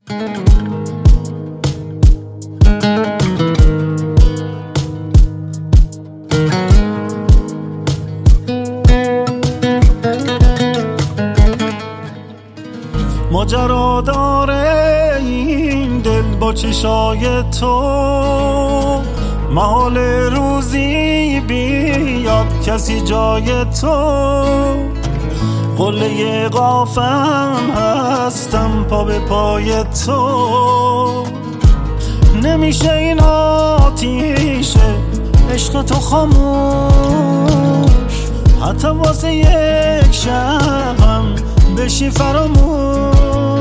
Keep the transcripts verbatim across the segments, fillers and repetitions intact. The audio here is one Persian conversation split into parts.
ماجرا داره این دل با چشای تو، محال روزی بیاد کسی جای تو. قله قافم هستم پا به پای تو، نمیشه این آتیشه عشق تو خاموش، حتی واسه یک شبم بشی فراموش.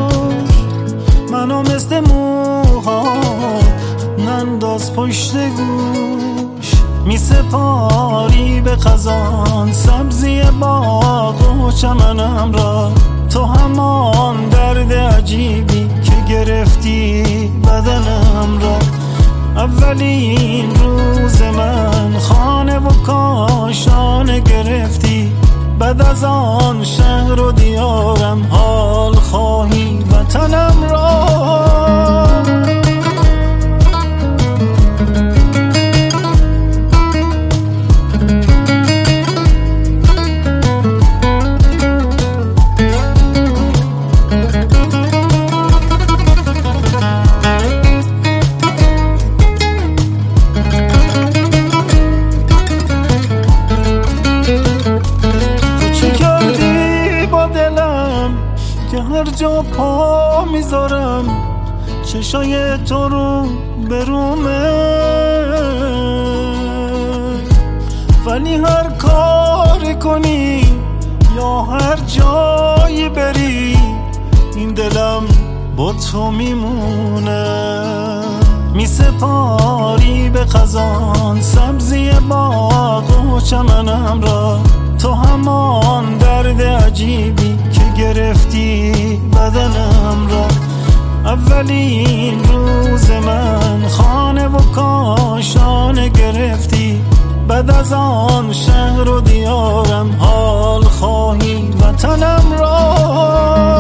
منو مثل موها ننداز پشت گوش، می سپاری به خزان سبزی باغ و چمنم را. تو همان درد عجیبی که گرفتی بدنم را. اولین روز من خانه و کاشانه گرفتی، بعد از آن شهر و دیارم حال خواهی وطنم را. که هر جا پا میذارم چشای تو رو برومه، ولی هر کاری کنی یا هر جایی بری این دلم با تو میمونه. می سپاری به خزان سبزی باغ و چمنم را. تو همان درد عجیبی که گرفتی بدنم را. اولین روز من خانه و کاشانه گرفتی، بعد از آن شهر و دیارم حال خواهی وطنم را.